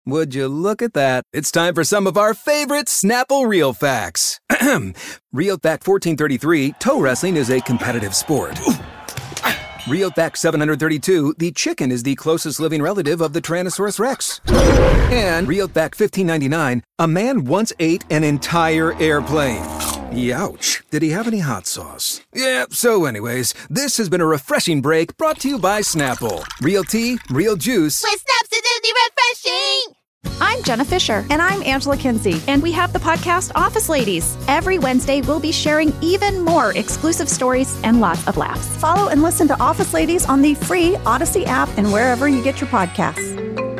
Would you look at that? It's time for some of our favorite Snapple Real Facts. Real Fact 1433, toe wrestling is a competitive sport. Real Fact 732, the chicken is the closest living relative of the Tyrannosaurus Rex. And Real Fact 1599, a man once ate an entire airplane. Youch. Did he have any hot sauce? Yeah, so anyways, this has been a refreshing break brought to you by Snapple. Real tea, real juice. With Snapsidity refreshing! I'm Jenna Fisher. And I'm Angela Kinsey. And we have the podcast Office Ladies. Every Wednesday, we'll be sharing even more exclusive stories and lots of laughs. Follow and listen to Office Ladies on the free Odyssey app and wherever you get your podcasts.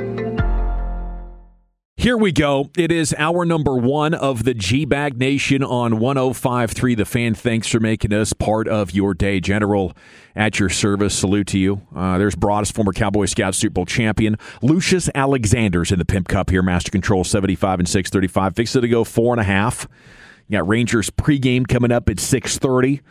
Here we go. It is hour number 1 of the G-Bag Nation on 105.3 The Fan. Thanks for making us part of your day. General, at your service. Salute to you. There's Broadus, former Cowboy Scout Super Bowl champion. Lucius Alexander's in the Pimp Cup here. Master Control 75 and 635. Fixing to go 4.5. You got Rangers pregame coming up at 6:30.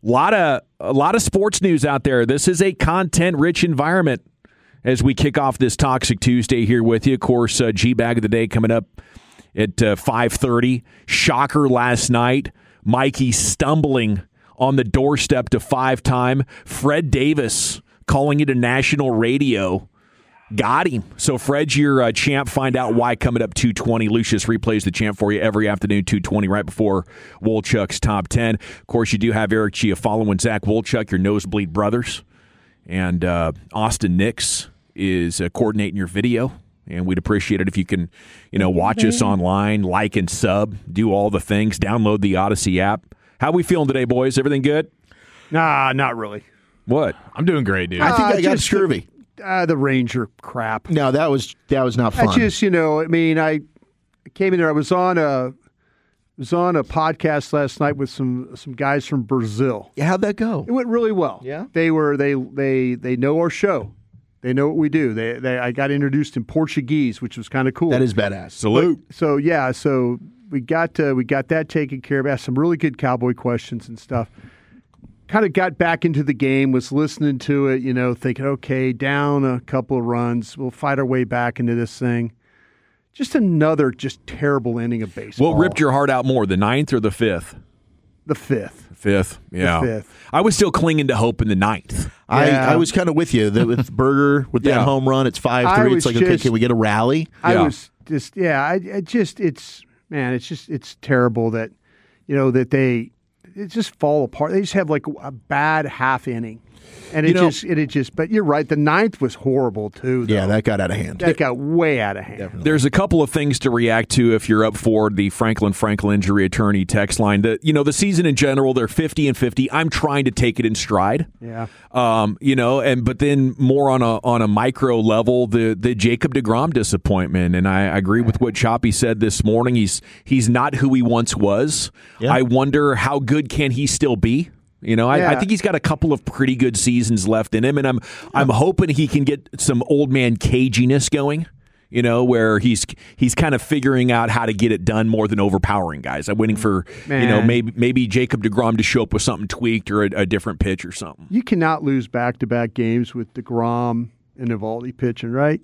A lot of sports news out there. This is a content-rich environment as we kick off this Toxic Tuesday here with you. Of course, G-Bag of the Day coming up at 5:30. Shocker last night. Mikey stumbling on the doorstep to 5-time. Fred Davis calling it a national radio. Got him. So Fred's your champ. Find out why coming up 2:20. Lucius replays the champ for you every afternoon, 2:20, right before Wolchuk's Top 10. Of course, you do have Eric Chiafalo and Zach Wolchuk, your Nosebleed brothers. And Austin Nix is coordinating your video, and we'd appreciate it if you can, watch us online, like and sub, do all the things, download the Odyssey app. How we feeling today, boys? Everything good? Nah, not really. What? I'm doing great, dude. I think I got scurvy. The Ranger crap. No, that was not fun. I just, I came in there. I was on a podcast last night with some guys from Brazil. Yeah, how'd that go? It went really well. Yeah, they know our show. They know what we do. I got introduced in Portuguese, which was kind of cool. That is badass. Salute. So we got that taken care of. Asked some really good cowboy questions and stuff. Kind of got back into the game, was listening to it, thinking, okay, down a couple of runs, we'll fight our way back into this thing. Just another terrible inning of baseball. What ripped your heart out more, the 9th or the 5th? The 5th. 5th, yeah. The 5th. I was still clinging to hope in the 9th. I was kind of with you. With Berger, with that home run, it's 5-3. It's like, okay, can we get a rally? It's terrible that, that they just fall apart. They just have like a bad half inning. And but you're right. The 9th was horrible too, though. Yeah, that got out of hand. That got way out of hand. Definitely. There's a couple of things to react to if you're up for the Franklin injury attorney text line. The season in general, they're 50-50. I'm trying to take it in stride. Yeah. But then more on a micro level, the Jacob deGrom disappointment. And I agree with what Choppy said this morning. He's not who he once was. Yeah. I wonder how good can he still be? I think he's got a couple of pretty good seasons left in him, and I'm hoping he can get some old man caginess going. Where he's kind of figuring out how to get it done more than overpowering guys. I'm waiting for maybe Jacob deGrom to show up with something tweaked or a different pitch or something. You cannot lose back-to-back games with deGrom and Eovaldi pitching, right?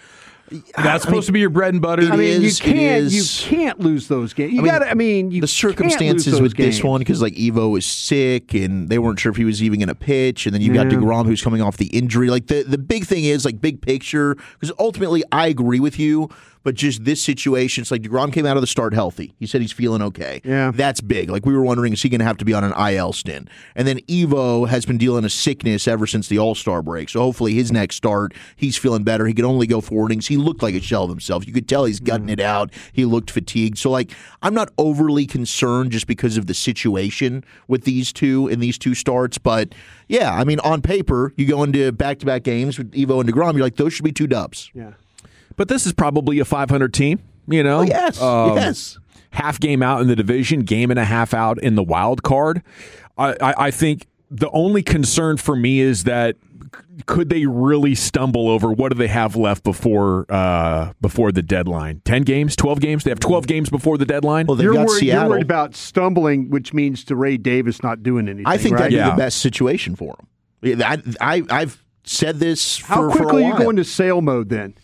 That's supposed to be your bread and butter. You can't lose those games. The circumstances with this one, because like Evo was sick and they weren't sure if he was even going to pitch, and then you've got deGrom who's coming off the injury. Like the big thing is like big picture, because ultimately I agree with you. But just this situation, it's like deGrom came out of the start healthy. He said he's feeling okay. Yeah. That's big. Like we were wondering, is he going to have to be on an IL stint? And then Evo has been dealing a sickness ever since the All-Star break. So hopefully his next start, he's feeling better. He could only go 4 innings. He looked like a shell of himself. You could tell he's gutting it out. He looked fatigued. So like I'm not overly concerned just because of the situation with these two in these 2 starts. But yeah, on paper, you go into back-to-back games with Evo and deGrom, you're like, those should be 2 dubs. Yeah. But this is probably a 500 team, Oh, yes, yes. Half game out in the division, game and a half out in the wild card. I think the only concern for me is that could they really stumble over what do they have left before the deadline? 10 games, 12 games? They have 12 games before the deadline? Well, you're worried about stumbling, which means DeRay Davis not doing anything. I think right? that'd be the best situation for him. I've said this for How quickly a while. are you going to sale mode then?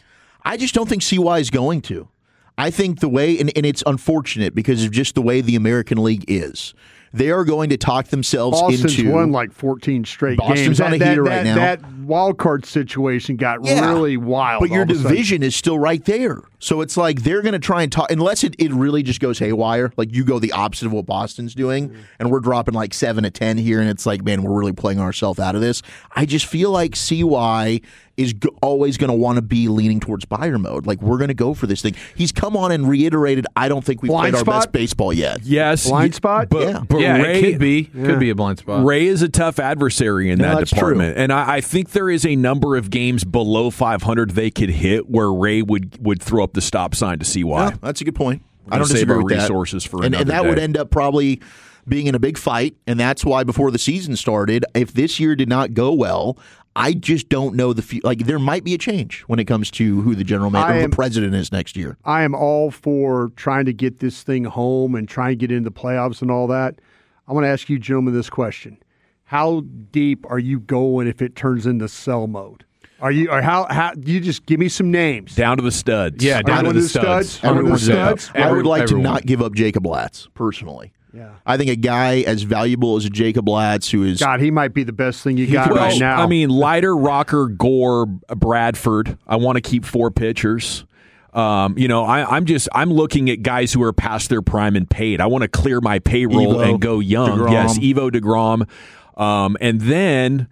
I just don't think CY is going to. I think the way, and it's unfortunate because of just the way the American League is. They are going to talk themselves Boston's into. won like 14 straight Boston's games. on a heater right now. That wild card situation got really wild. But your all of a sudden. division is still right there. So it's like they're going to try and talk, unless it really just goes haywire. Like you go the opposite of what Boston's doing, and we're dropping like 7 to 10 here, and it's like, man, we're really playing ourselves out of this. I just feel like CY is always going to want to be leaning towards buyer mode. Like, we're going to go for this thing. He's come on and reiterated, I don't think we've played our best baseball yet. Yes. Blind spot? But Ray, it could be. Yeah. Could be a blind spot. Ray is a tough adversary in that department. True. And I think there is a number of games below 500 they could hit where Ray would throw up the stop sign to CY. Yeah, that's a good point. I don't save disagree our with resources that. for and another that day. would end up probably being in a big fight, and that's why before the season started, if this year did not go well, I just don't know there might be a change when it comes to who the general manager or the president is next year. I am all for trying to get this thing home and trying to get into the playoffs and all that. I want to ask you gentlemen this question. How deep are you going if it turns into sell mode? Are you or how you just give me some names? Down to the studs. Yeah, down to the studs. Everyone's studs. I would like everyone. to not give up Jacob Latz, personally. Yeah. I think a guy as valuable as a Jacob Latz, who is God, he might be the best thing you got Well, right now. I mean, Leiter, Rocker, Gore, Bradford. I want to keep 4 pitchers. I'm looking at guys who are past their prime and paid. I want to clear my payroll Evo, and go young. DeGrom. Yes, Evo DeGrom. And then,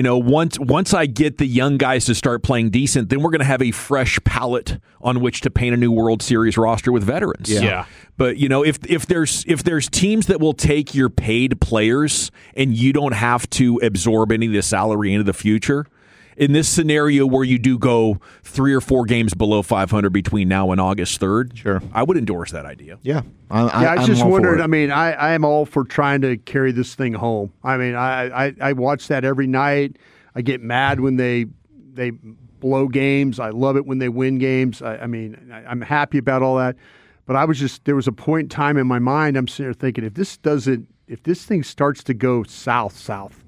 once I get the young guys to start playing decent, then we're going to have a fresh palette on which to paint a new World Series roster with veterans. Yeah. But if there's teams that will take your paid players and you don't have to absorb any of the salary into the future, in this scenario where you do go 3 or 4 games below 500 between now and August 3rd, Sure. I would endorse that idea. Yeah. I I'm just all for wondered. it. I mean, I am all for trying to carry this thing home. I mean, I watch that every night. I get mad when they blow games. I love it when they win games. I'm happy about all that. But there was a point in time in my mind, I'm sitting there thinking, if this thing starts to go south,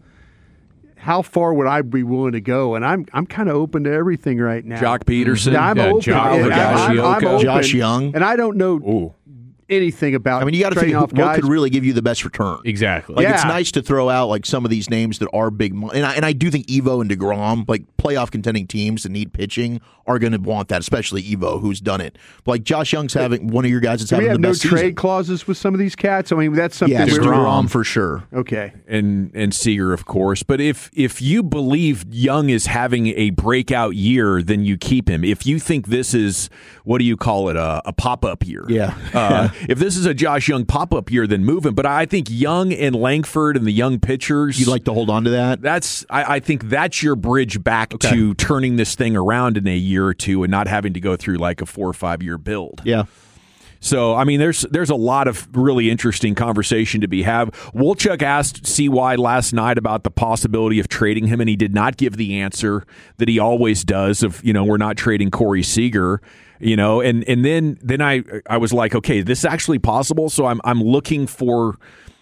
how far would I be willing to go? And I'm kind of open to everything right now. Jock Peterson. Yeah, I'm open. I'm open. Josh Young. And I don't know anything about. I mean, you got to think off what guys. could really give you the best return. Exactly. Like, it's nice to throw out like some of these names that are big money. And I do think Evo and DeGrom, like playoff contending teams that need pitching, are going to want that, especially Evo, who's done it. But like Josh Young's having one of your guys that's Do we having have the no best trade season. clauses with some of these cats? I mean, that's something. Yes, we're DeGrom for sure. Okay. And Seager, of course. But if you believe Young is having a breakout year, then you keep him. If you think this is, what do you call it, a pop-up year? Yeah. If this is a Josh Young pop-up year, then move him. But I think Young and Langford and the young pitchers, You'd like to hold on to that? I think that's your bridge back to turning this thing around in a year or two and not having to go through like a 4 or 5 year build. Yeah. So, I mean, there's a lot of really interesting conversation to be had. Wolchuk asked CY last night about the possibility of trading him, and he did not give the answer that he always does of, we're not trading Corey Seager. And then I was like, okay, this is actually possible. So I'm looking for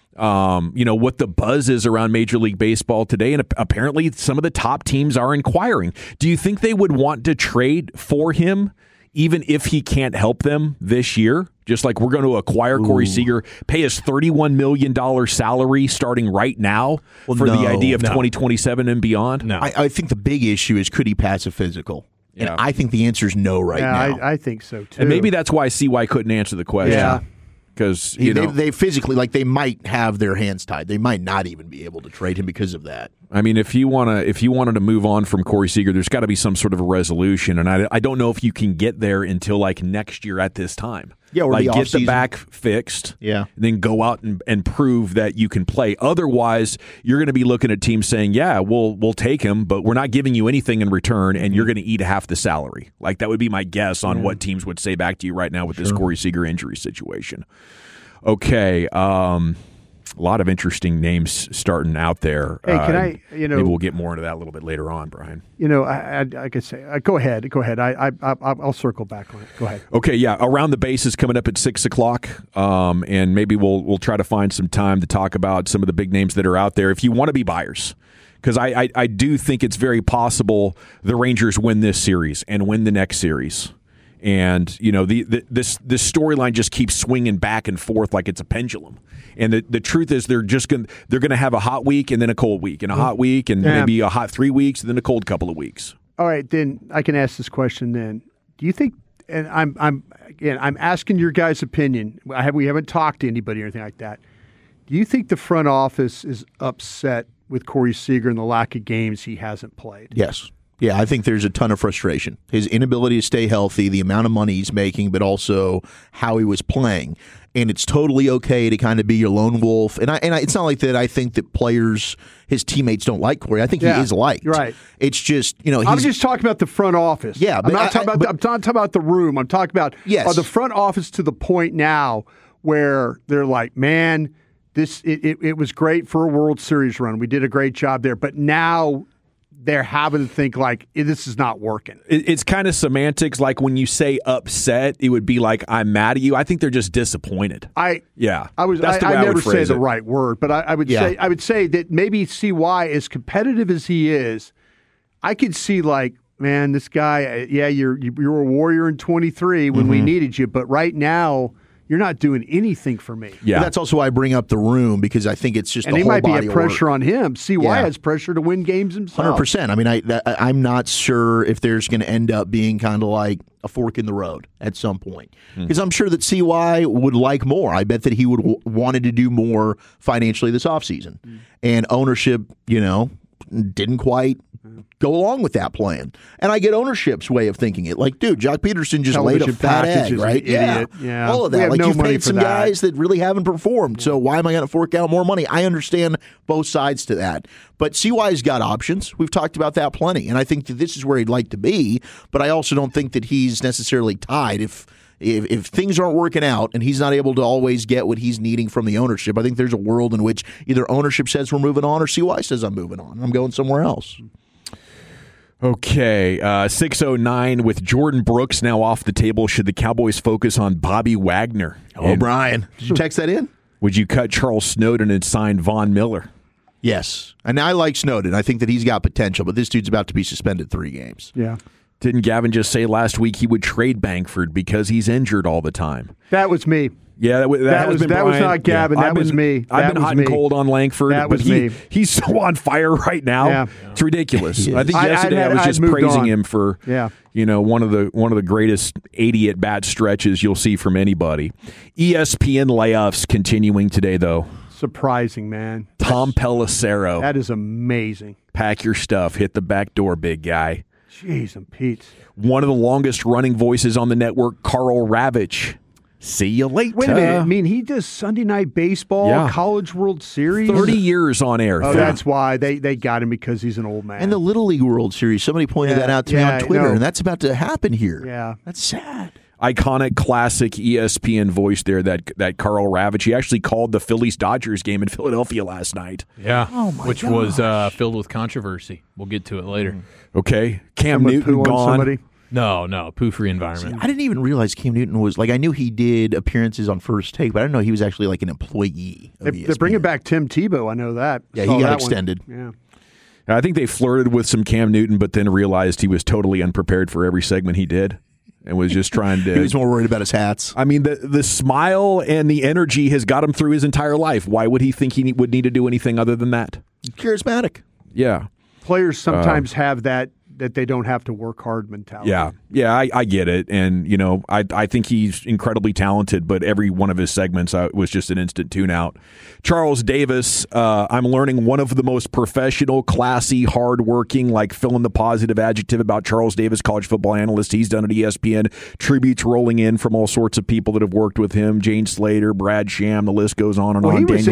what the buzz is around Major League Baseball today, and apparently some of the top teams are inquiring. Do you think they would want to trade for him even if he can't help them this year? Just like we're going to acquire Corey Seager, pay his $31 million salary starting right now for the idea of 2027 and beyond? No. I think the big issue is, could he pass a physical? And I think the answer is no right now. I think so too. And maybe that's why CY couldn't answer the question. Yeah. Because they physically, like, they might have their hands tied. They might not even be able to trade him because of that. I mean, if you wanted to move on from Corey Seager, there's got to be some sort of a resolution, and I don't know if you can get there until like next year at this time. Yeah, or like the get the offseason. back fixed. Yeah, then go out and prove that you can play. Otherwise, you're going to be looking at teams saying, "Yeah, we'll take him, but we're not giving you anything in return, and you're going to eat half the salary." Like that would be my guess on what teams would say back to you right now with this Corey Seager injury situation. Okay, a lot of interesting names starting out there. Hey, can I? Maybe we'll get more into that a little bit later on, Brian. I could say, go ahead. I'll circle back on it. Go ahead. Okay, yeah. Around the Base is coming up at 6:00, and maybe we'll try to find some time to talk about some of the big names that are out there. If you want to be buyers, because I do think it's very possible the Rangers win this series and win the next series. And, this storyline just keeps swinging back and forth like it's a pendulum. And the truth is they're going to have a hot week and then a cold week and a hot week and maybe a hot 3 weeks and then a cold couple of weeks. All right, then I can ask this question then. Do you think, and I'm asking your guys' opinion. We haven't talked to anybody or anything like that. Do you think the front office is upset with Corey Seager and the lack of games he hasn't played? Yes. Yeah, I think there's a ton of frustration. His inability to stay healthy, the amount of money he's making, but also how he was playing. And it's totally okay to kind of be your lone wolf. And it's not like that I think that players, his teammates don't like Corey. I think he is liked. Right. It's just, I'm just talking about the front office. Yeah. I'm not talking about the room. I'm talking about the front office to the point now where they're like, man, it was great for a World Series run. We did a great job there. But now they're having to think like, this is not working. It's kind of semantics. Like when you say upset, it would be like, I'm mad at you. I think they're just disappointed. I never say the right word, but I would say that maybe CY, as competitive as he is, I could see like, man, this guy, you're a warrior in 23 when we needed you, but right now you're not doing anything for me. Yeah, but that's also why I bring up the room, because I think it's just and the he whole might body be a of pressure work. on him. CY has pressure to win games himself. 100%. I mean, I'm not sure if there's going to end up being kind of like a fork in the road at some point, because I'm sure that CY would like more. I bet that he would wanted to do more financially this offseason, and ownership, didn't quite go along with that plan. And I get ownership's way of thinking it. Like, dude, Jock Peterson just laid a fat egg, right? Yeah. All of that. Like, you've paid some guys that really haven't performed. So why am I going to fork out more money? I understand both sides to that. But CY's got options. We've talked about that plenty. And I think that this is where he'd like to be. But I also don't think that he's necessarily tied. If things aren't working out and he's not able to always get what he's needing from the ownership, I think there's a world in which either ownership says we're moving on or CY says I'm moving on. I'm going somewhere else. Okay, 6:09 with Jordan Brooks now off the table. Should the Cowboys focus on Bobby Wagner? Oh, Brian, did you text that in? Would you cut Charles Snowden and sign Von Miller? Yes, and I like Snowden. I think that he's got potential, but this dude's about to be suspended 3 games. Yeah. Didn't Gavin just say last week he would trade Bankford because he's injured all the time? That was me. Yeah, that was not Gavin. Yeah. That was me. I've been hot and cold on Langford, but he's so on fire right now. Yeah. It's ridiculous. I think yesterday I was just praising him for one of the greatest 80 at bat stretches you'll see from anybody. ESPN layoffs continuing today, though. Surprising, man. Tom Pelissero. That is amazing. Pack your stuff. Hit the back door, big guy. Jeez and Pete. One of the longest running voices on the network, Carl Ravitch. See you later. Wait a minute. I mean, he does Sunday Night Baseball, College World Series. 30 years on air. Oh, that's why. They got him because he's an old man. And the Little League World Series. Somebody pointed that out to me on Twitter, and that's about to happen here. Yeah. That's sad. Iconic, classic ESPN voice there, that Carl Ravitch. He actually called the Phillies-Dodgers game in Philadelphia last night. Yeah, which was filled with controversy. We'll get to it later. Okay. Cam Newton gone. No, poo-free environment. See, I didn't even realize Cam Newton was, I knew he did appearances on First Take, but I didn't know he was actually an employee of ESPN. They're bringing back Tim Tebow, I know that. Yeah, he got extended. Yeah. I think they flirted with some Cam Newton, but then realized he was totally unprepared for every segment he did and was just trying to... He was more worried about his hats. I mean, the smile and the energy has got him through his entire life. Why would he think he would need to do anything other than that? Charismatic. Yeah. Players sometimes have that they don't have to work hard mentality. Yeah, I get it. And, I think he's incredibly talented, but every one of his segments was just an instant tune-out. Charles Davis, I'm learning one of the most professional, classy, hardworking, fill in the positive adjective about Charles Davis, college football analyst he's done at ESPN. Tributes rolling in from all sorts of people that have worked with him. Jane Slater, Brad Sham, the list goes on and on. He was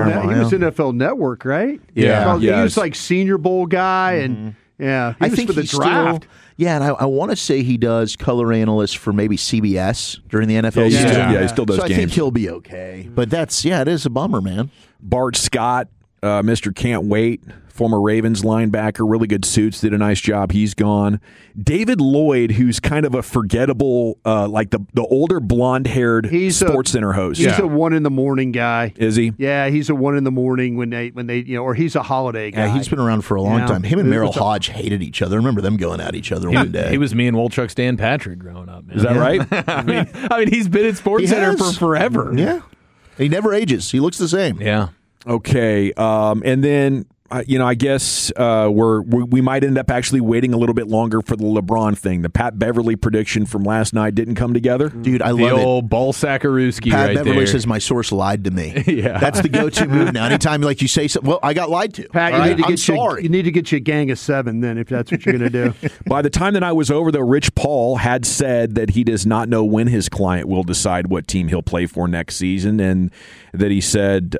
NFL Network, right? Yeah. He was Senior Bowl guy and... Yeah, I think for the draft. And I want to say he does color analyst for maybe CBS during the NFL season. Yeah, he still does so games. I think he'll be okay. But it is a bummer, man. Bart Scott, Mr. Can't Wait, former Ravens linebacker, really good suits, did a nice job. He's gone. David Lloyd, who's kind of a forgettable, like the older blonde-haired SportsCenter host. He's a 1 a.m. guy. Is he? Yeah, he's a 1 a.m. when they or he's a holiday guy. Yeah, he's been around for a long time. Him and Merrill Hodge hated each other. I remember them going at each other one day. He was me and Wolchuk's Dan Patrick growing up, man. Is that right? I mean, he's been at SportsCenter for forever. Yeah. He never ages. He looks the same. Yeah. Okay. And then, I guess we might end up actually waiting a little bit longer for the LeBron thing. The Pat Beverly prediction from last night didn't come together. Dude, I love the it. old ball Sakaruski Pat right Beverly there. says, my source lied to me. Yeah. That's the go-to move now. Anytime you say something, well, I got lied to. Pat, you need to get you a gang of 7 then, if that's what you're going to do. By the time that I was over, though, Rich Paul had said that he does not know when his client will decide what team he'll play for next season, and that he said,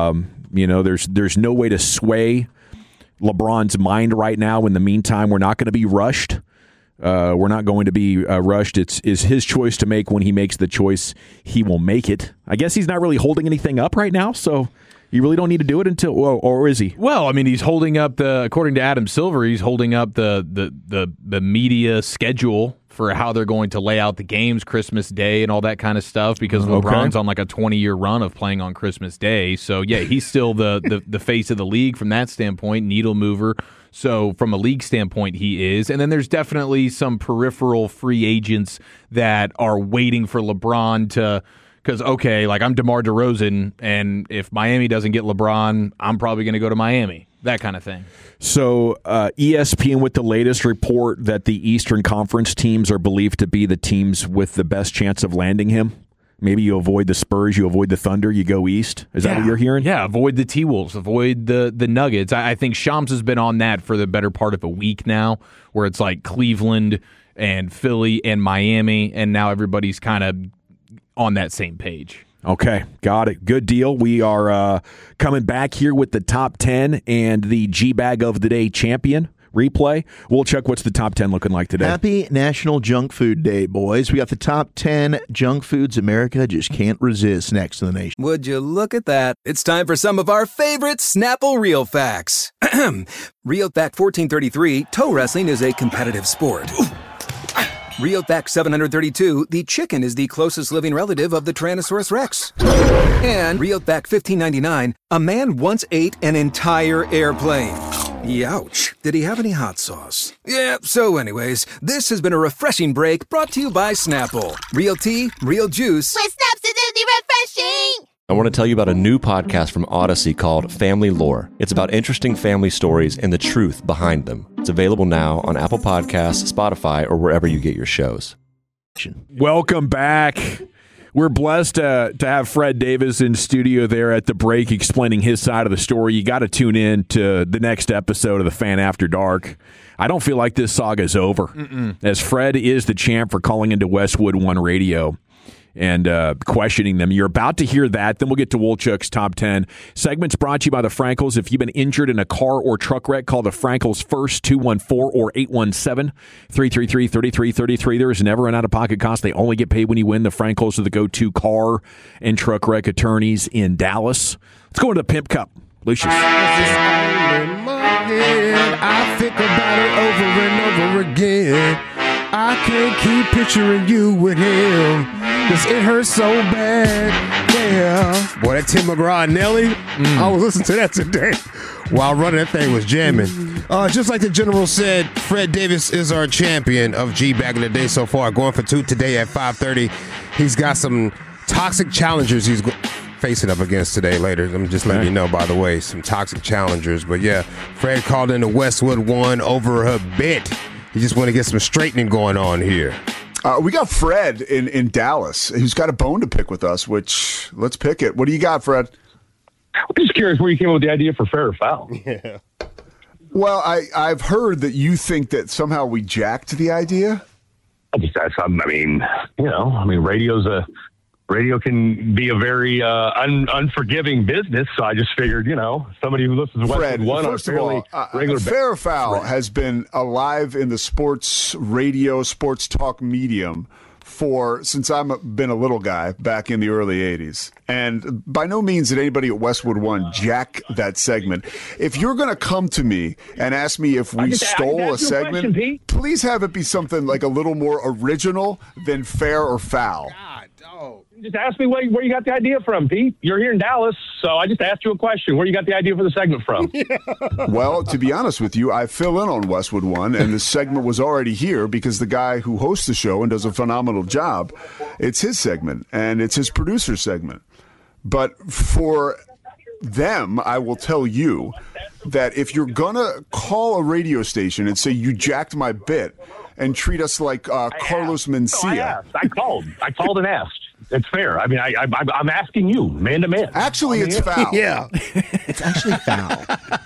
there's no way to sway LeBron's mind right now. In the meantime, we're not going to be rushed. We're not going to be rushed. It's his choice to make. When he makes the choice, he will make it. I guess he's not really holding anything up right now, so you really don't need to do it until, or is he? Well, I mean, he's holding up according to Adam Silver, he's holding up the media schedule for how they're going to lay out the games Christmas Day and all that kind of stuff, because LeBron's on like a 20-year run of playing on Christmas Day. So, yeah, he's still the face of the league from that standpoint, needle mover. So from a league standpoint, he is. And then there's definitely some peripheral free agents that are waiting for LeBron to – because, okay, like I'm DeMar DeRozan, and if Miami doesn't get LeBron, I'm probably going to go to Miami. That kind of thing. So ESPN with the latest report that the Eastern Conference teams are believed to be the teams with the best chance of landing him. Maybe you avoid the Spurs, you avoid the Thunder, you go east. Is that what you're hearing? Yeah, avoid the T-Wolves, avoid the Nuggets. I think Shams has been on that for the better part of a week now, where it's like Cleveland and Philly and Miami, and now everybody's kind of on that same page. Okay, got it. Good deal. We are coming back here with the top 10 and the G-Bag of the Day champion replay. We'll check what's the top 10 looking like today. Happy National Junk Food Day, boys. We got the top 10 junk foods America just can't resist next to the nation. Would you look at that? It's time for some of our favorite Snapple Real Facts. Real Fact 1433, toe wrestling is a competitive sport. Real Fact 732, the chicken is the closest living relative of the Tyrannosaurus Rex. And Real Fact 1599, a man once ate an entire airplane. Youch. Did he have any hot sauce? Yeah, so anyways, this has been a refreshing break brought to you by Snapple. Real tea, real juice. With Snapsidity refreshing! I want to tell you about a new podcast from Odyssey called Family Lore. It's about interesting family stories and the truth behind them. It's available now on Apple Podcasts, Spotify, or wherever you get your shows. Welcome back. We're blessed to have Fred Davis in studio there at the break explaining his side of the story. You got to tune in to the next episode of the Fan After Dark. I don't feel like this saga is over, as Fred is the champ for calling into Westwood One Radio and questioning them. You're about to hear that. Then we'll get to Wolchuk's Top 10. Segment's brought to you by the Frankels. If you've been injured in a car or truck wreck, call the Frankels first, 214 or 817-333-3333. There is never an out-of-pocket cost. They only get paid when you win. The Frankels are the go-to car and truck wreck attorneys in Dallas. Let's go into the Pimp Cup. Lucius. I think about it over and over again. I can't keep picturing you with him, cause it hurts so bad. Yeah. Boy, that Tim McGraw and Nelly, I was listening to that today while running. That thing was jamming. Just like the general said, Fred Davis is our champion of G back in the day so far. Going for 2 today at 5:30. He's got some toxic challengers he's facing up against today later. I'm just letting you know, by the way, some toxic challengers. But yeah, Fred called in the Westwood One over a bit. You just want to get some straightening going on here. We got Fred in Dallas, who's got a bone to pick with us, which let's pick it. What do you got, Fred? I'm just curious where you came up with the idea for fair or foul. Yeah. Well, I've heard that you think that somehow we jacked the idea. Radio can be a very unforgiving business, so I just figured, somebody who listens to Westwood One on a fairly regular basis. Fair or Foul has been alive in the sports radio, sports talk medium since I've been a little guy back in the early 80s. And by no means did anybody at Westwood One jack that segment. If you're going to come to me and ask me if we stole a segment, please have it be something like a little more original than fair or foul. God, dog. Just ask me where you got the idea from, Pete. You're here in Dallas, so I just asked you a question. Where you got the idea for the segment from? Well, to be honest with you, I fill in on Westwood One, and the segment was already here because the guy who hosts the show and does a phenomenal job, it's his segment, and it's his producer segment. But for them, I will tell you that if you're going to call a radio station and say you jacked my bit and treat us like Carlos Mencia. I called and asked. It's fair. I mean, I'm asking you, man to man. Actually, it's foul. Yeah, it's actually foul.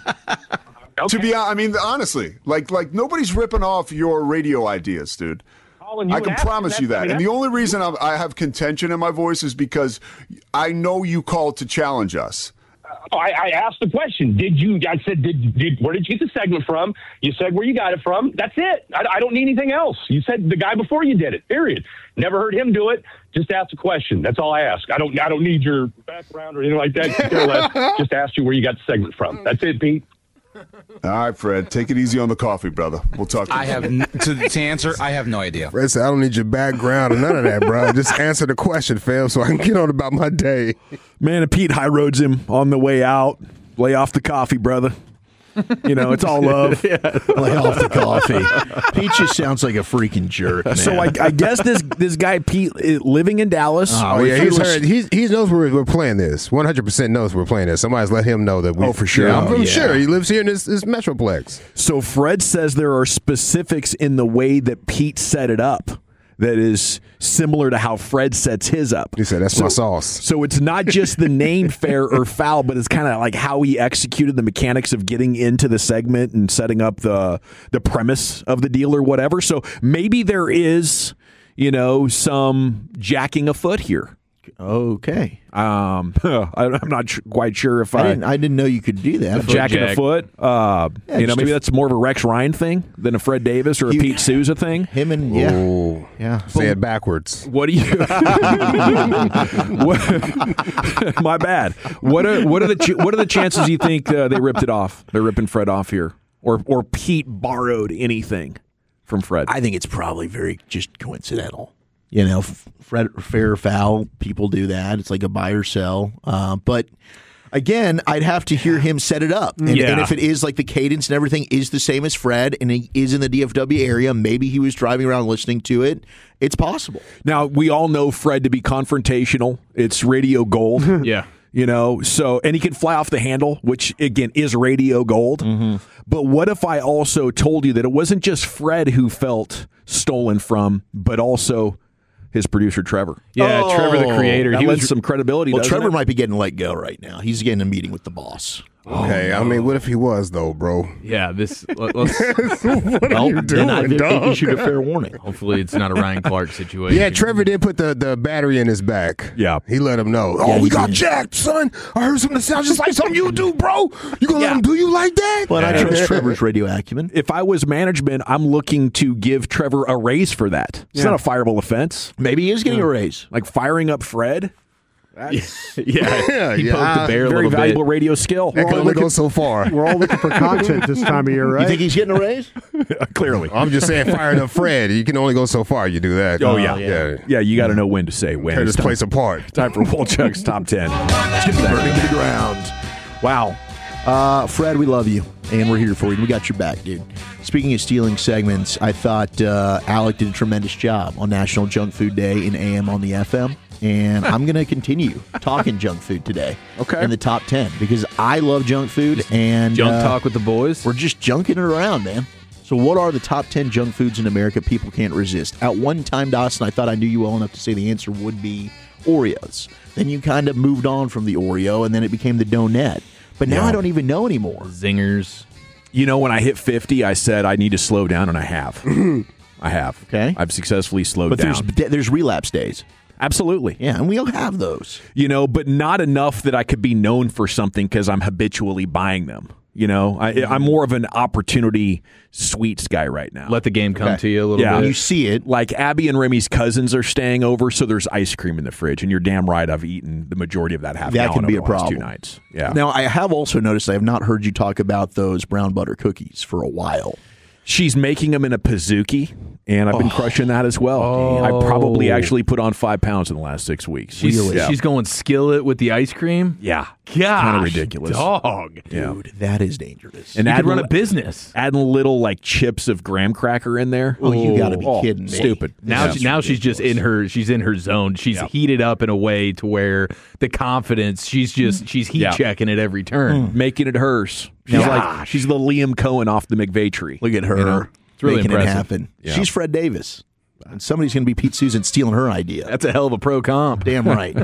Okay. To be honest, I mean, honestly, like nobody's ripping off your radio ideas, dude. I can promise you that. And the only reason I have contention in my voice is because I know you called to challenge us. I asked the question. I said, where did you get the segment from? You said where you got it from. That's it. I don't need anything else. You said the guy before you did it, period. Never heard him do it. Just ask a question. That's all I ask. I don't need your background or anything like that. Just ask you where you got the segment from. That's it, Pete. All right, Fred. Take it easy on the coffee, brother. We'll talk. I have to answer. I have no idea. Fred said, "I don't need your background or none of that, bro. Just answer the question, fam, so I can get on about my day." Man, and Pete high roads him on the way out. Lay off the coffee, brother. You know, it's all love. Lay off the coffee. Pete just sounds like a freaking jerk, man. So I guess this guy Pete living in Dallas. Oh yeah, he knows we're playing this. 100% knows we're playing this. Somebody's let him know that. For sure. Yeah, I'm sure he lives here in this Metroplex. So Fred says there are specifics in the way that Pete set it up that is similar to how Fred sets his up. He said, that's my sauce. So it's not just the name fair or foul, but it's kind of like how he executed the mechanics of getting into the segment and setting up the premise of the deal or whatever. So maybe there is, some jacking afoot here. Okay. I'm not quite sure if I didn't know you could do that. Jacking a foot. Maybe that's more of a Rex Ryan thing than a Fred Davis or a Pete Souza thing. Him and yeah. Say it backwards. What do you? My bad. What are the chances you think they ripped it off? They're ripping Fred off here, or Pete borrowed anything from Fred? I think it's probably very just coincidental. Fred, fair or foul, people do that. It's like a buy or sell. But again, I'd have to hear him set it up. And if it is like the cadence and everything is the same as Fred and he is in the DFW area, maybe he was driving around listening to it. It's possible. Now, we all know Fred to be confrontational. It's radio gold. Yeah. And he can fly off the handle, which, again, is radio gold. Mm-hmm. But what if I also told you that it wasn't just Fred who felt stolen from, but also his producer, Trevor? Yeah, Trevor, the creator. That lends some credibility. Well, Trevor might be getting let go right now. He's getting a meeting with the boss. Okay, I mean, what if he was, though, bro? Yeah, let's what are you doing, I think dog? you should a fair warning. Hopefully it's not a Ryan Clark situation. Yeah, Trevor did put the battery in his back. Yeah. He let him know. Oh, we got jacked, son. I heard something that sounds just like something you do, bro. You gonna let him do you like that? But I trust Trevor's radio acumen. If I was management, I'm looking to give Trevor a raise for that. It's not a fireable offense. Maybe he is getting a raise. Like firing up Fred. He poked the bear a very little valuable bit. radio skill. That can only go so far. We're all looking for content this time of year, right? You think he's getting a raise? Clearly. I'm just saying, firing up Fred. You can only go so far. You do that. Oh, yeah. Yeah, you got to know when to say when. Tear this place apart. Time for Wolchuk's Top 10. Burning to the ground. Wow. Fred, we love you, and we're here for you. We got your back, dude. Speaking of stealing segments, I thought Alec did a tremendous job on National Junk Food Day in AM on the FM. And I'm going to continue talking junk food today in the top 10 because I love junk food. And Junk talk with the boys. We're just junking it around, man. So what are the top 10 junk foods in America people can't resist? At one time, Dawson, I thought I knew you well enough to say the answer would be Oreos. Then you kind of moved on from the Oreo, and then it became the donut. But now I don't even know anymore. Zingers. When I hit 50, I said I need to slow down, and I have. I have. Okay. I've successfully slowed down. But there's relapse days. Absolutely. Yeah, and we all have those. But not enough that I could be known for something because I'm habitually buying them. You know, I'm more of an opportunity sweets guy right now. Let the game come to you a little bit. You see it. Like Abby and Remy's cousins are staying over, so there's ice cream in the fridge, and you're damn right I've eaten the majority of that half That gallon can be over a the last problem. 2 nights. Yeah. Now, I have also noticed I have not heard you talk about those brown butter cookies for a while. She's making them in a Pizookie, and I've been crushing that as well. I probably actually put on 5 pounds in the last 6 weeks. She's going skillet with the ice cream? Yeah. Gosh, kind of ridiculous. Dog. Dude, that is dangerous. And you could run a business. Adding little like chips of graham cracker in there. Oh, you got to be kidding me. Stupid. Now, she's just in her zone. She's heated up in a way to where the confidence, she's heat checking at every turn. Making it hers. She's the Liam Cohen off the McVay tree. Look at her. You know? It's really making impressive. it happen. Yeah. She's Fred Davis. And somebody's going to be Pete Susan stealing her idea. That's a hell of a pro comp. Damn right.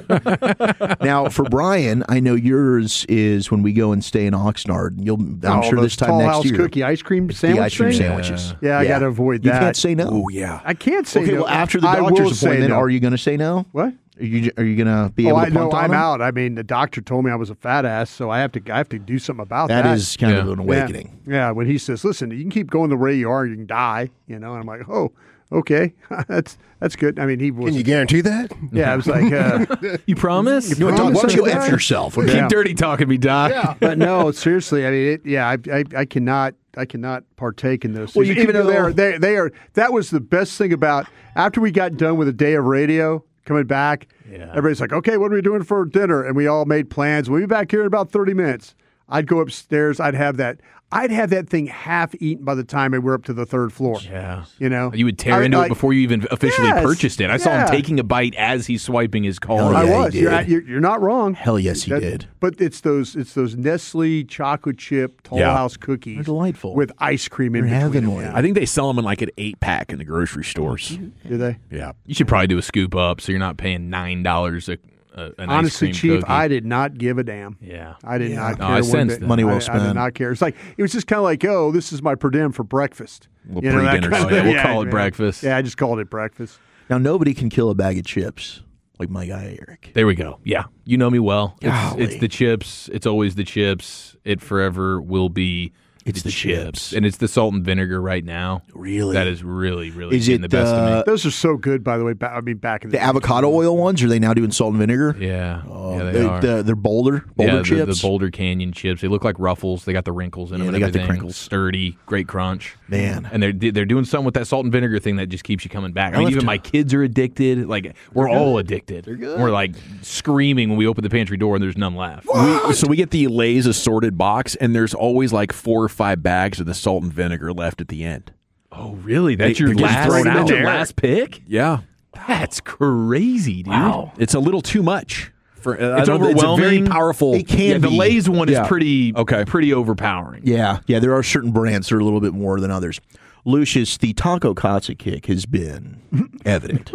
Now, for Brian, I know yours is when we go and stay in Oxnard. I'm sure this time Tall next House year. cookie ice cream sandwich The ice cream thing? sandwiches. Yeah, I got to avoid that. You can't say no. Oh, yeah. I can't say Okay, no. well, after the I will doctor's say appointment, no. are you going to say no? What? Are you going to be able to punt on I'm him? out. I mean, the doctor told me I was a fat ass, so I have to do something about that. That is kind of an awakening. Yeah, when he says, "Listen, you can keep going the way you are, you can die," you know, and I'm like, "Oh, okay, that's good." I mean, he was. Can you guarantee that? Yeah, I was like, You promise? You know what, Doc, why don't you Yeah. F yourself? Okay? Keep dirty talking me, Doc. Yeah. But no, seriously, I mean, I cannot partake in those. Well, things. you Even can though go- they are. That was the best thing about after we got done with a day of radio. Coming back, everybody's like, "Okay, what are we doing for dinner?" And we all made plans. We'll be back here in about 30 minutes. I'd go upstairs. I'd have that thing half eaten by the time we were up to the third floor. Yeah. You know, You would tear into it before you even officially purchased it. I saw him taking a bite as he's swiping his card. I yeah, was. he did. You're not wrong. Hell yes, he did. But it's those Nestle chocolate chip Tall House cookies. They're delightful. With ice cream in They're between. heavenly. Yeah. I think they sell them in like an 8-pack in the grocery stores. Do they? Yeah. You should probably do a scoop up so you're not paying $9 an Honestly, ice cream Chief, cookie. I did not give a damn. Yeah. I did not No, care. I one sensed bit. that. Money well I spent. did not care. It's like it was just kind of like, oh, this is my per diem for breakfast. Little You know, that pre-dinner kind of snack. thing. We'll call it breakfast. Yeah, I just called it breakfast. Now, nobody can kill a bag of chips like my guy Eric. There we go. Yeah. You know me well. Golly. It's the chips. It's always the chips. It forever will be It's the chips. And it's the salt and vinegar right now. Really? That is really, really Is getting it, the best of me. Those are so good, by the way. Back in The avocado oil ones, are they now doing salt and vinegar? Yeah. Yeah, they They- are. They're Boulder Yeah, chips. the Boulder Canyon chips. They look like Ruffles. They got the wrinkles in them Yeah, and they got the everything. crinkles. Sturdy, great crunch. Man. And they're doing something with that salt and vinegar thing that just keeps you coming back. I mean, left even to- my kids are addicted. Like, we're all addicted. They're good. We're like screaming when we open the pantry door and there's none left. So we get the Lay's assorted box, and there's always like 4 or 5 bags of the salt and vinegar left at the end. Oh, really? That's They- your they're just last, thrown out that's your there. last pick? Yeah. That's crazy, dude. Wow. It's a little too much. For It's I don't know, overwhelming. It's a very powerful. It can Yeah, the be. Lay's one is Yeah. pretty Okay. pretty overpowering. Yeah, there are certain brands that are a little bit more than others. Lucius, the Taco Casa kick has been evident.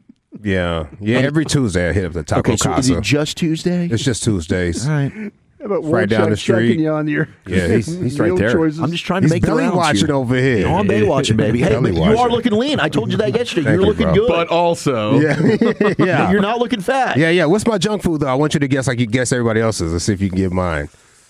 Yeah. Every Tuesday I hit up the Taco Okay, so is Casa. it just Tuesday? It's just Tuesdays. All right. How about Right down the street. checking you on your Yeah, he's right meal there. choices? I'm just trying to He's make the belly rounds watching here. over here. I'm belly watching, baby. Hey, Belly but you are watching. looking lean. I told you that yesterday. Thank You're you, looking bro. good. But also, Yeah. You're not looking fat. Yeah. What's my junk food, though? I want you to guess like you guess everybody else's. Let's see if you can get mine.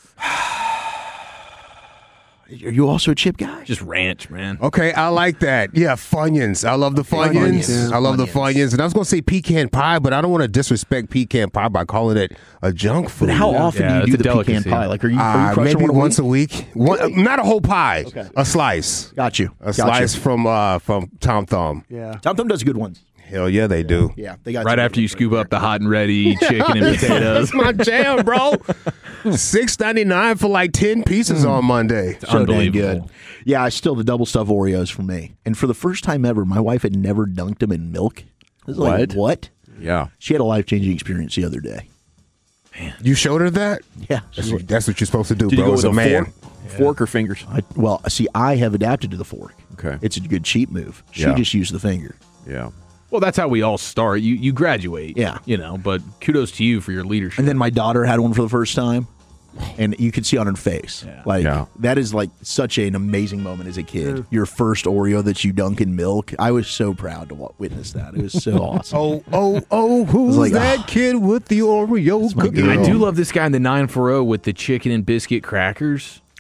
Are you also a chip guy? just ranch, man. Okay, I like that. Yeah, Funyuns. I love the Funyuns. Funyuns. I love the Funyuns. Funyuns. And I was going to say pecan pie, but I don't want to disrespect pecan pie by calling it a junk food. But how often Yeah, do you it's do a the pecan delicacy. pie? Like, are you crushing maybe one a once week? a week. Not a whole pie. Okay. A slice. Got you. A slice from Tom Thumb. Yeah. Tom Thumb does good ones. Hell yeah, they do. Yeah, they got Right some after good you ones scoop right up the hot and ready chicken and potatoes. That's my jam, bro. $6.99 for like 10 pieces on Monday. there. So dang Unbelievable. good. Yeah, I still the double stuffed Oreos for me. And for the first time ever, my wife had never dunked them in milk. I was like, what? Yeah. She had a life-changing experience the other day. You showed her that? Yeah. That's what you're supposed to do, Did bro. you go As with a man. fork or fingers? I have adapted to the fork. Okay. It's a good cheap move. She Yeah. just used the finger. Yeah. Well, that's how we all start. You graduate. Yeah. You know, but kudos to you for your leadership. And then my daughter had one for the first time, and you could see on her face. Like, Yeah. that is like such an amazing moment as a kid. Your first Oreo that you dunk in milk. I was so proud to witness that. It was so awesome. Who's like, that kid with the Oreo cookie? I do love this guy in the 940 with the chicken and biscuit crackers.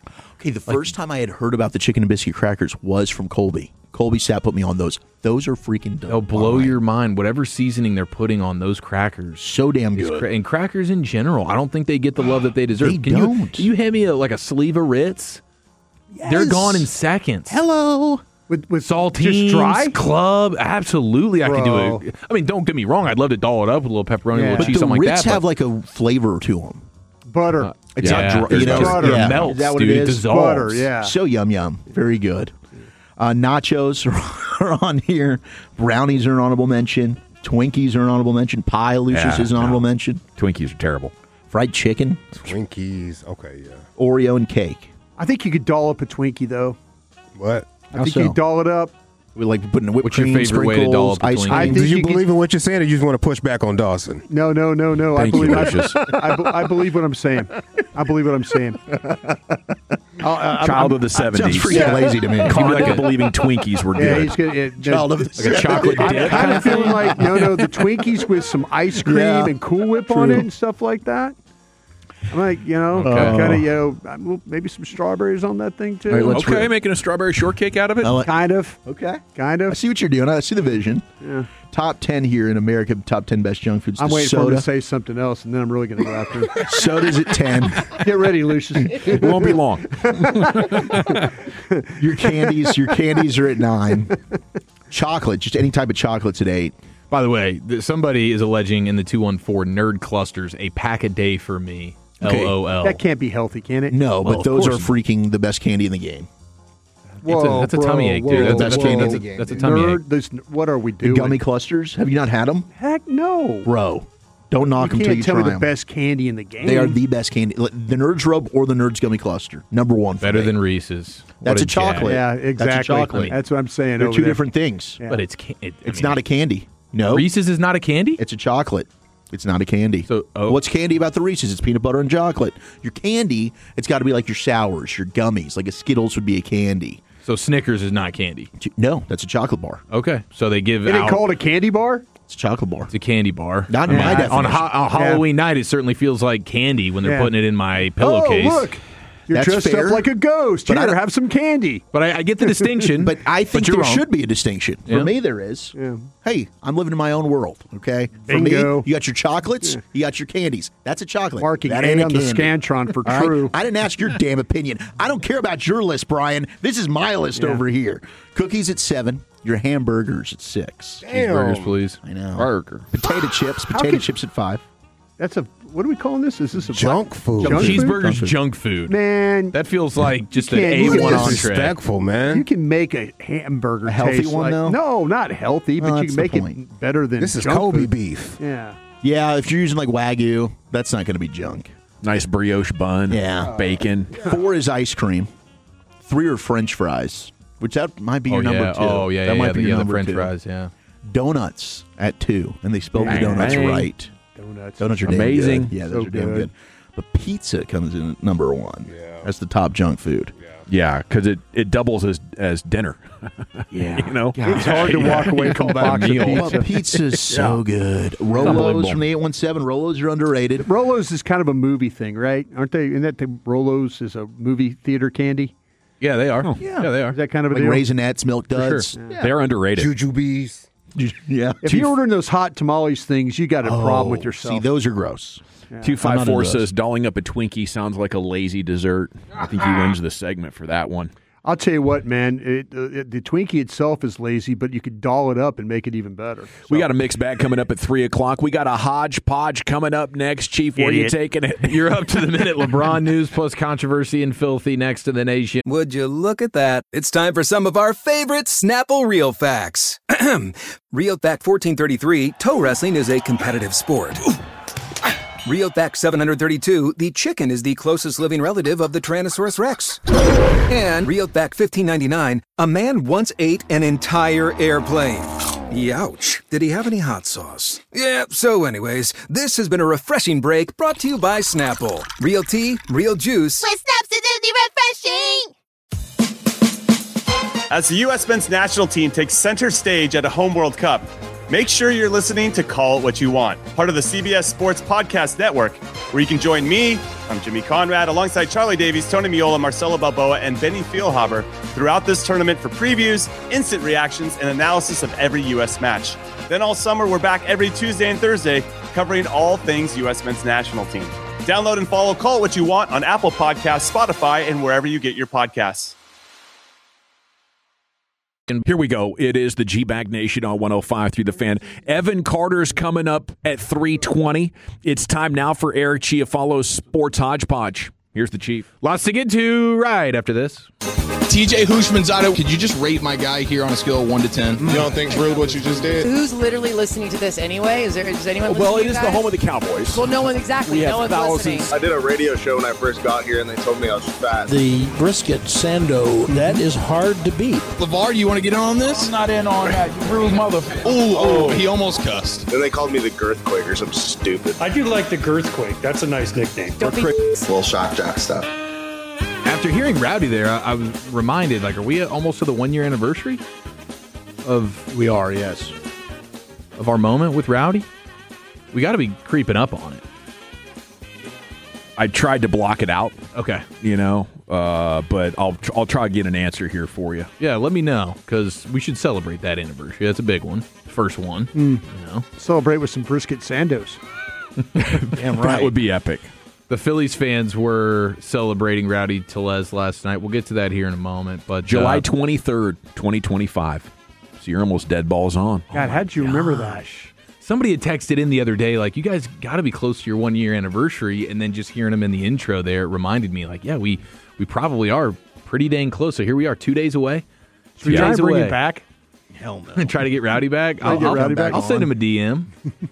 Okay, the first time I had heard about the chicken and biscuit crackers was from Colby. Colby Sapp put me on those. Those are freaking They'll blow your mind. Whatever seasoning they're putting on those crackers. So damn good. And crackers in general, I don't think they get the love that they deserve. They don't. Can you hand me a sleeve of Ritz? Yes. They're gone in seconds. Hello. With saltines, just dry? club, absolutely. I can do it. I mean, don't get me wrong. I'd love to doll it up with a little pepperoni, a little cheese, something like that. Ritz have like a flavor to them. Butter. It's not dry. Butter. Yeah. Melts, Is that what dude. it It is? dissolves. Butter, yeah. So yum. Very good. Nachos are on here. Brownies are an honorable mention. Twinkies are an honorable mention. Pie, Lucius, is an honorable mention. Twinkies are terrible. Fried chicken. Twinkies. Okay, yeah. Oreo and cake. I think you could doll up a Twinkie, though. What? I think you could doll it up. We like putting whipped What's your cream, favorite way to doll up a ice Twinkie? cream. Do you believe in what you're saying, or you just want to push back on Dawson? No. Thank you, Lucius. I believe what I'm saying. I believe what I'm saying. Child of the 70s. Sounds freaking lazy to me. Cardigan believing Twinkies were Yeah, good. he's gonna, Child of the Like a chocolate I'm dip. kind of feeling like the Twinkies with some ice cream and Cool Whip on it and stuff like that. I'm like, kind of, maybe some strawberries on that thing too. All right, let's Okay, making a strawberry shortcake out of it? Kind of. Okay. Kind I of. see what you're doing. I see the vision. Yeah. Top 10 here in America, top 10 best junk foods. I'm The waiting for him soda. to say something else, and then I'm really going to go after him. Soda's at 10. Get ready, Lucius. It won't be long. Your candies are at 9. Chocolate, just any type of chocolate's at 8. By the way, somebody is alleging in the 214 Nerd Clusters a pack a day for me. Okay. LOL. That can't be healthy, can it? No, Well, but of those are course. freaking the best candy in the game. That's a tummy ache, dude. Whoa, That's whoa. a tummy ache. What are we The doing? gummy clusters, have you not had them? Heck no. Bro, don't knock them You till can't you tell try me the them. best candy in the game. They are the best candy. The Nerds Rub or the Nerds Gummy Cluster. Number one for Better me. than Reese's. That's What a chocolate. Yeah, exactly. That's a chocolate. That's what I'm saying. They're over two there. different things. Yeah. But it's Not a candy. No. Reese's is not a candy? It's a chocolate. It's not a candy. So, what's candy about the Reese's? It's peanut butter and chocolate. Your candy, it's got to be like your sours, your gummies. Like a Skittles would be a candy. So Snickers is not candy. No, that's a chocolate bar. Okay. So they give It ain't out. called a candy bar? It's a chocolate bar. It's a candy bar. Not in my definition. On Halloween night, it certainly feels like candy when they're putting it in my pillowcase. Oh, look. You're That's dressed fair. up like a ghost. But I Here, don't- have some candy. But I get the distinction. But I think you're there wrong. should be a distinction. Yeah. For me, there is. Yeah. Hey, I'm living in my own world, okay? For Bingo. me, you got your chocolates, you got your candies. That's a chocolate. Marking that A ain't a on the candy. Scantron for All right? true. I didn't ask your damn opinion. I don't care about your list, Brian. This is my list over here. Cookies at 7. Your hamburgers at 6. Cheeseburgers, please. I know. Burger. Potato chips. Potato chips at 5. That's a, what are we calling this? Is this a Junk food. Junk food? Cheeseburgers, junk food. Man, That feels like just an can't- you A1 can't entree. Disrespectful, man. you can make a hamburger healthy taste one, like, though? No, not healthy, but Well, you that's can make the point. it better than This is junk Kobe food. beef. Yeah. Yeah, if you're using like Wagyu, that's not going to be junk. Nice brioche bun. Yeah. Bacon. 4 is ice cream. 3 are French fries, which that might be your number 2. Oh, yeah, that might be the your number French 2. fries, yeah. Donuts at 2, and they spelled the Bang, donuts bang. right. Donuts are damn Amazing. good. Yeah, So those are damn good. good. But pizza comes in at number 1. Yeah. That's the top junk food. Yeah, because it doubles as dinner. Yeah. You know? It's hard to walk away from a box of But pizza. pizza's so good. Rolos Unbelievable. from the 817. Rolos are underrated. Rolos is kind of a movie thing, right? Aren't they? Isn't that the Rolos is a movie theater candy? Yeah, they are. yeah. they are. Is that kind of a Like deal? Raisinets, Milk Duds. sure. They're underrated. Jujubes. Yeah. If you're ordering those hot tamales things, you got a problem with yourself. See, those are gross. I'm not 254 into those. says dolling up a Twinkie sounds like a lazy dessert. I think he wins the segment for that one. I'll tell you what, man. The Twinkie itself is lazy, but you could doll it up and make it even better. We got a mixed bag coming up at 3 o'clock. We got a hodgepodge coming up next. Chief, where are you Idiot. taking it? You're up to the minute. LeBron news plus controversy and filthy next to the nation. Would you look at that? It's time for some of our favorite Snapple Real Facts. Real Fact 1433, toe wrestling is a competitive sport. Real Fact 732, the chicken is the closest living relative of the Tyrannosaurus Rex. And Real Fact 1599, a man once ate an entire airplane. Youch. Did he have any hot sauce? Yeah, so anyways, this has been a refreshing break brought to you by Snapple. Real tea, real juice. With Snapsidity refreshing. As the U.S. men's national team takes center stage at a home World Cup, Make sure you're listening to Call It What You Want, part of the CBS Sports Podcast Network, where you can join me, I'm Jimmy Conrad, alongside Charlie Davies, Tony Miola, Marcelo Balboa, and Benny Feilhaber throughout this tournament for previews, instant reactions, and analysis of every U.S. match. Then all summer, we're back every Tuesday and Thursday, covering all things U.S. men's national team. Download and follow Call It What You Want on Apple Podcasts, Spotify, and wherever you get your podcasts. Here we go. It is the G-Bag Nation on 105 through the Fan. Evan Carter's coming up at 3:20. It's time now for Eric Chiafalo's Sports Hodgepodge. Here's the Chief. Lots to get to right after this. TJ Hushmanzada, could you just rate my guy here on a scale of 1 to 10? You don't think's rude what you just did? Who's literally listening to this anyway? Is anyone listening? Well, it to is you the guys? home of the Cowboys. Well, no one exactly. We no have one's thousands. listening. I did a radio show when I first got here, and they told me I was fat. The brisket sando, that is hard to beat. LeVar, you want to get in on this? I'm not in on that, you rude motherfucker. Oh, he almost cussed. Then they called me the Girthquake or something stupid. I do like the Girthquake. That's a nice nickname. Little shock jock stuff. After hearing Rowdy there, I was reminded, like, are we almost to the 1-year anniversary of... We are, yes. Of our moment with Rowdy? We got to be creeping up on it. I tried to block it out. Okay. But I'll try to get an answer here for you. Yeah, let me know, because we should celebrate that anniversary. That's a big one. First one. Celebrate with some brisket sandos. Damn right. That would be epic. The Phillies fans were celebrating Rowdy Tellez last night. We'll get to that here in a moment. But July 23rd, 2025. So you're almost dead balls on. God, how'd you remember that? Somebody had texted in the other day, like, you guys got to be close to your 1-year anniversary. And then just hearing him in the intro there, it reminded me, like, yeah, we probably are pretty dang close. So here we are, 2 days away. Should we try to bring him back? Hell no. Try to get Rowdy back? I'll send him a DM.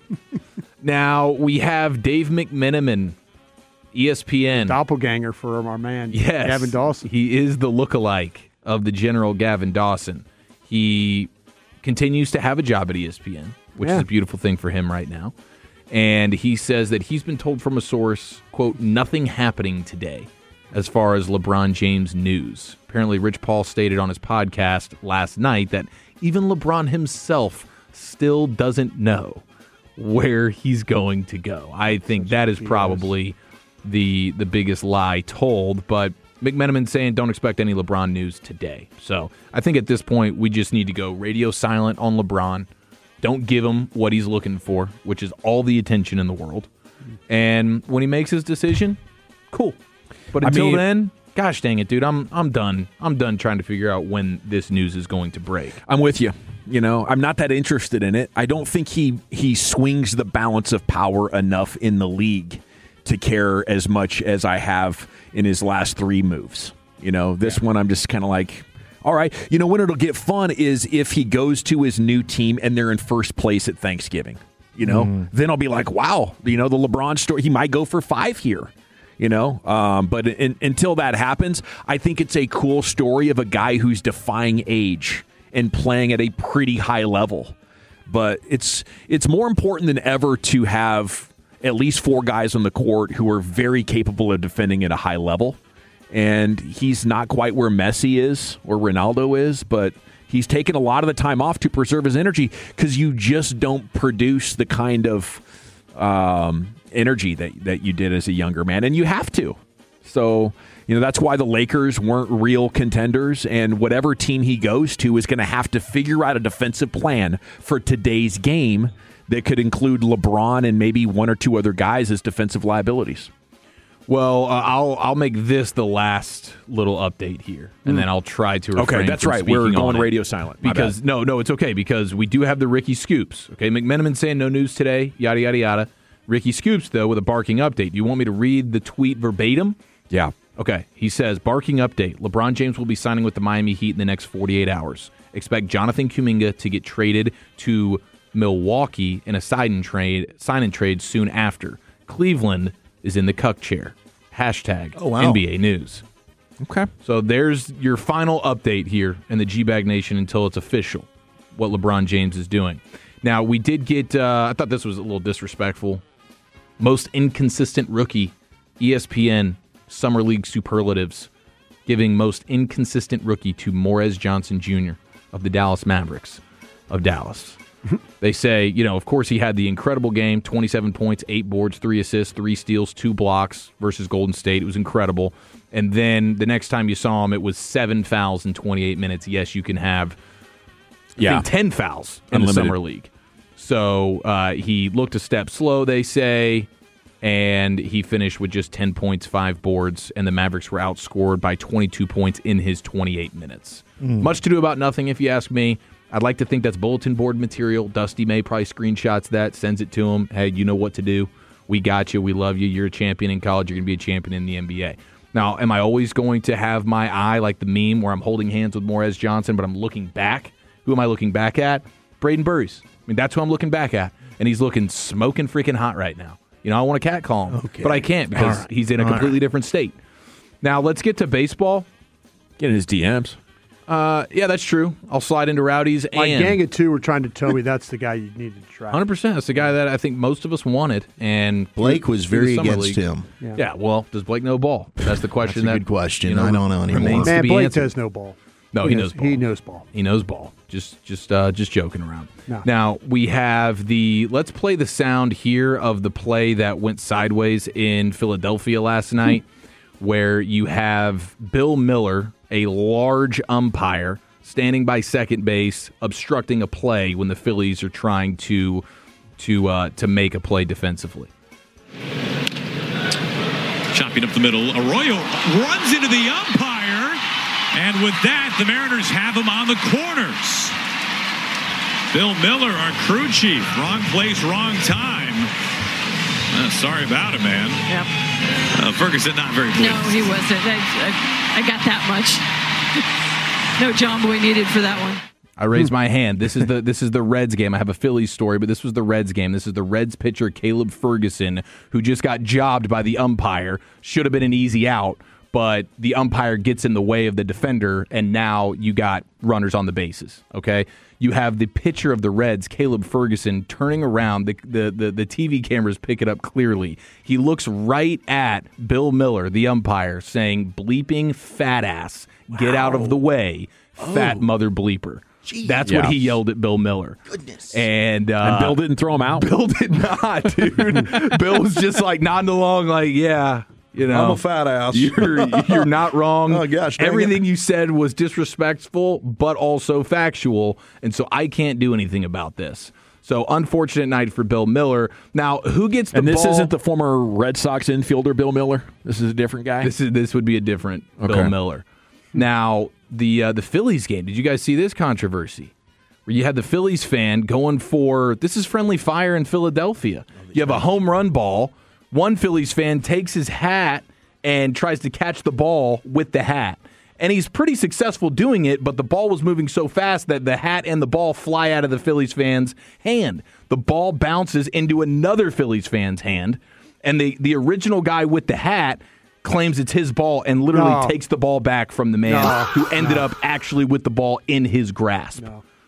Now, we have Dave McMenamin, ESPN. Doppelganger for our man, yes, Gavin Dawson. He is the lookalike of the general Gavin Dawson. He continues to have a job at ESPN, which is a beautiful thing for him right now. And he says that he's been told from a source, quote, nothing happening today as far as LeBron James news. Apparently, Rich Paul stated on his podcast last night that even LeBron himself still doesn't know where he's going to go. I think that is probably the biggest lie told, but McMenamin saying don't expect any LeBron news today. So I think at this point we just need to go radio silent on LeBron. Don't give him what he's looking for, which is all the attention in the world. And when he makes his decision, cool. But until then, gosh dang it, dude, I'm done. I'm done trying to figure out when this news is going to break. I'm with you. I'm not that interested in it. I don't think he swings the balance of power enough in the league to care as much as I have in his last 3 moves. This one I'm just kind of like, all right. When it'll get fun is if he goes to his new team and they're in first place at Thanksgiving. Then I'll be like, wow, the LeBron story, he might go for 5 here. But until that happens, I think it's a cool story of a guy who's defying age and playing at a pretty high level. But it's more important than ever to have at least 4 guys on the court who are very capable of defending at a high level. And he's not quite where Messi is or Ronaldo is, but he's taken a lot of the time off to preserve his energy because you just don't produce the kind of energy that you did as a younger man, and you have to. So, that's why the Lakers weren't real contenders, and whatever team he goes to is going to have to figure out a defensive plan for today's game that could include LeBron and maybe 1 or 2 other guys as defensive liabilities. Well, I'll make this the last little update here, and then I'll try to refrain Okay, that's from right. We're speaking going on radio it. silent. Because no, it's okay, because we do have the Ricky Scoops. Okay, McMenamin saying no news today, yada, yada, yada. Ricky Scoops, though, with a barking update. Do you want me to read the tweet verbatim? Yeah. Okay, he says, barking update. LeBron James will be signing with the Miami Heat in the next 48 hours. Expect Jonathan Kuminga to get traded to Milwaukee in a sign-in trade soon after. Cleveland is in the cuck chair. Hashtag NBA News. Okay. So there's your final update here in the G-Bag Nation until it's official what LeBron James is doing. Now, we did get, I thought this was a little disrespectful. Most inconsistent rookie, ESPN Summer League superlatives, giving most inconsistent rookie to Morez Johnson Jr. of the Dallas Mavericks of Dallas. They say, of course he had the incredible game, 27 points, 8 boards, 3 assists, 3 steals, 2 blocks versus Golden State. It was incredible. And then the next time you saw him, it was 7 fouls in 28 minutes. Yes, you can have 10 fouls in the Summer League. So he looked a step slow, they say, and he finished with just 10 points, 5 boards, and the Mavericks were outscored by 22 points in his 28 minutes. Much to do about nothing, if you ask me. I'd like to think that's bulletin board material. Dusty May probably screenshots that, sends it to him. Hey, you know what to do. We got you. We love you. You're a champion in college. You're going to be a champion in the NBA. Now, am I always going to have my eye like the meme where I'm holding hands with Morez Johnson, but I'm looking back? Who am I looking back at? Braden Burries. I mean, that's who I'm looking back at. And he's looking smoking freaking hot right now. I want to catcall him, but I can't because he's in a completely different state. Now, let's get to baseball. Get in his DMs. Yeah, that's true. I'll slide into Rowdy's. My gang of 2 were trying to tell me that's the guy you needed to try. 100%. That's the guy that I think most of us wanted. And Blake was very against him. Yeah, well, does Blake know ball? That's the question. That's a good question. I don't know anymore. Man, Blake does know ball. No, he knows ball. He knows ball. He knows ball. Just joking around. No. Now, we have let's play the sound here of the play that went sideways in Philadelphia last night, where you have Bill Miller, a large umpire, standing by second base, obstructing a play when the Phillies are trying to make a play defensively. Chopping up the middle, Arroyo runs into the umpire. And with that, the Mariners have him on the corners. Bill Miller, our crew chief. Wrong place, wrong time. Sorry about it, man. Yep. Ferguson, not very pleased. No, he wasn't. I got that much. No John Boy needed for that one. I raised my hand. This is the Reds game. I have a Phillies story, but this was the Reds game. This is the Reds pitcher, Caleb Ferguson, who just got jobbed by the umpire. Should have been an easy out. But the umpire gets in the way of the defender, and now you got runners on the bases, okay? You have the pitcher of the Reds, Caleb Ferguson, turning around. The TV cameras pick it up clearly. He looks right at Bill Miller, the umpire, saying, bleeping fat ass, get out of the way, fat mother bleeper. Jeez. That's what he yelled at Bill Miller. Goodness. And Bill didn't throw him out? Bill did not, dude. Bill was just like nodding along like, yeah. I'm a fat ass. You're not wrong. Oh, gosh. Everything you said was disrespectful, but also factual, and so I can't do anything about this. So, unfortunate night for Bill Miller. Now, who gets the ball? And this isn't the former Red Sox infielder Bill Miller? This is a different guy? This would be a different Bill Miller. Now, the Phillies game, did you guys see this controversy? Where you had the Phillies fan going for, this is friendly fire in Philadelphia. You have a home run ball. One Phillies fan takes his hat and tries to catch the ball with the hat. And he's pretty successful doing it, but the ball was moving so fast that the hat and the ball fly out of the Phillies fan's hand. The ball bounces into another Phillies fan's hand, and the original guy with the hat claims it's his ball and literally takes the ball back from the man who ended up actually with the ball in his grasp.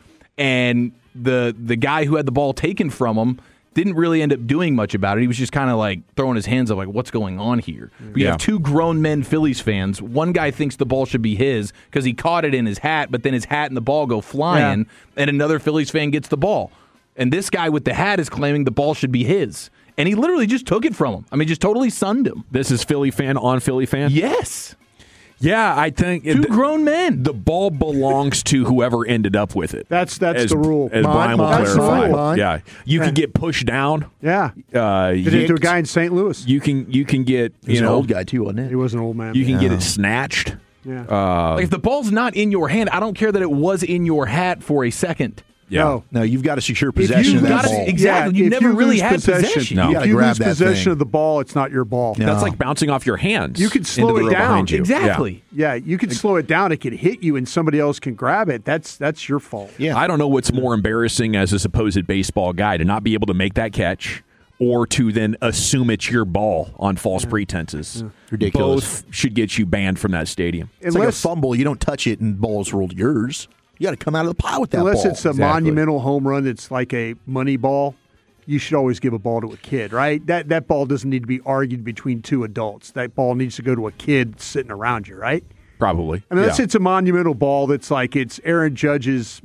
And the guy who had the ball taken from him didn't really end up doing much about it. He was just kind of like throwing his hands up like, what's going on here? You have 2 grown men Phillies fans. One guy thinks the ball should be his because he caught it in his hat, but then his hat and the ball go flying, and another Phillies fan gets the ball. And this guy with the hat is claiming the ball should be his. And he literally just took it from him. I mean, just totally sunned him. This is Philly fan on Philly fan? Yes. Yeah, I think 2 grown men. The ball belongs to whoever ended up with it. That's the rule. As Brian will clarify. Yeah, you can get pushed down. Yeah, did it to a guy in St. Louis. You can get an old guy too, wasn't it? He was an old man. You can get it snatched. Yeah. Like if the ball's not in your hand, I don't care that it was in your hat for a second. Yeah. No, you've got to secure possession of that ball. Exactly. You never really had possession. No. You got to grab grab that possession of the ball, it's not your ball. No. That's like bouncing off your hands. You can slow it down. Exactly. Yeah, you can slow it down. It can hit you, and somebody else can grab it. That's your fault. Yeah. I don't know what's more embarrassing as a supposed baseball guy, to not be able to make that catch or to then assume it's your ball on false pretenses. Ridiculous. Both should get you banned from that stadium. It's like a fumble. You don't touch it and ball's ruled yours. You got to come out of the pile with that Unless ball. it's a monumental home run that's like a money ball, you should always give a ball to a kid, right? That ball doesn't need to be argued between 2 adults. That ball needs to go to a kid sitting around you, right? Probably. Unless it's a monumental ball that's like it's Aaron Judge's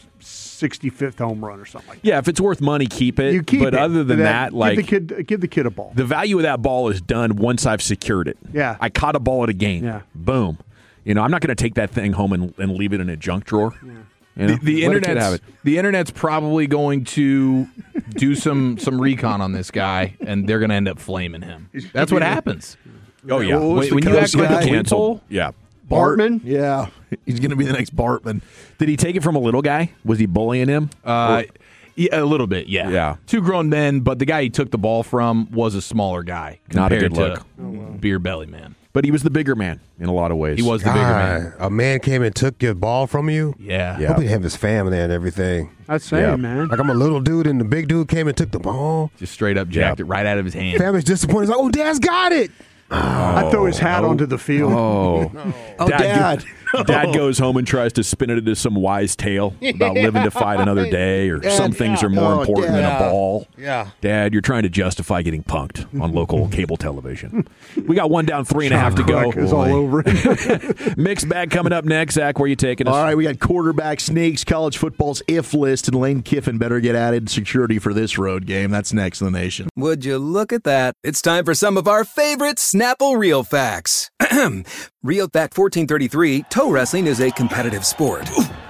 65th home run or something like that. Yeah, if it's worth money, keep it. You keep but it. other than that, like give the kid a ball. The value of that ball is done once I've secured it. Yeah. I caught a ball at a game. Yeah. Boom. I'm not going to take that thing home and leave it in a junk drawer. Yeah. The internet's probably going to do some recon on this guy, and they're going to end up flaming him. That's what happens. Oh yeah, when you act like a cancel. Yeah, Bartman. Yeah, he's going to be the next Bartman. Did he take it from a little guy? Was he bullying him? Yeah, a little bit. Yeah. Yeah. 2 grown men, but the guy he took the ball from was a smaller guy. Not a good compared look. to Beer Belly Man. But he was the bigger man in a lot of ways. He was the bigger man. A man came and took your ball from you? Yeah. Hope he have his family and everything. That's saying, man. Like I'm a little dude and the big dude came and took the ball. Just straight up jacked it right out of his hand. Family's disappointed. He's like, oh, Dad's got it. I throw his hat onto the field. Oh, Dad. Dad goes home and tries to spin it into some wise tale about living to fight another day, or some things are more important than a ball. Yeah. Dad, you're trying to justify getting punked on local cable television. We got 1 down, 3.5 to go. Is all over it. Mixed bag coming up next. Zach, where are you taking us? All right, we got quarterback sneaks, college football's if list, and Lane Kiffin better get added security for this road game. That's next in the nation. Would you look at that? It's time for some of our favorite Snapple Real Facts. Real Fact 1433, toe wrestling is a competitive sport.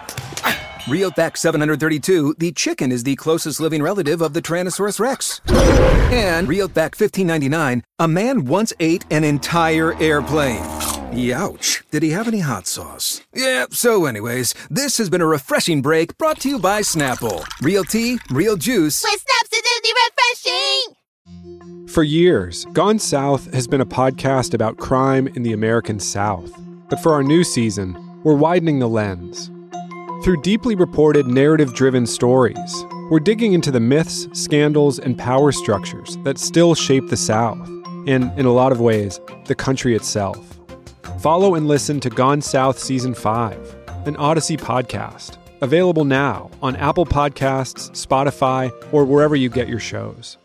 Real Fact 732, the chicken is the closest living relative of the Tyrannosaurus Rex. And Real Fact 1599, a man once ate an entire airplane. Youch. Did he have any hot sauce? Yeah, so anyways, this has been a refreshing break brought to you by Snapple. Real tea, real juice. With Snapsidity refreshing! For years, Gone South has been a podcast about crime in the American South. But for our new season, we're widening the lens. Through deeply reported, narrative-driven stories, we're digging into the myths, scandals, and power structures that still shape the South, and, in a lot of ways, the country itself. Follow and listen to Gone South Season 5, an Odyssey podcast, available now on Apple Podcasts, Spotify, or wherever you get your shows.